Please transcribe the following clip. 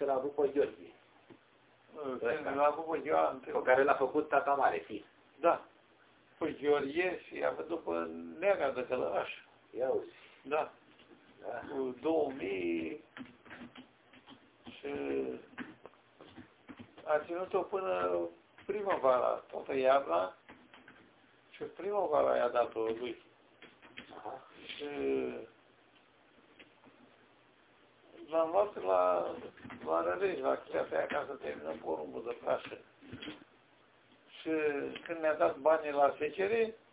că l-a avut pe Gheorghe. L-a avut pe Ioan. Pe care l-a făcut tata mare, fi. Da. Pe Gheorghe și a văzut pe Neaga de Călăraș. Ia uzi. Da. Da. Cu 2000 și a ținut-o până primăvara, toată iarna și primăvara i-a dat-o lui. Aha. Și l-am luat la Rădești, la Chiatea, ca să terminăm porumbul de prașă. Și când mi-a dat banii la secere,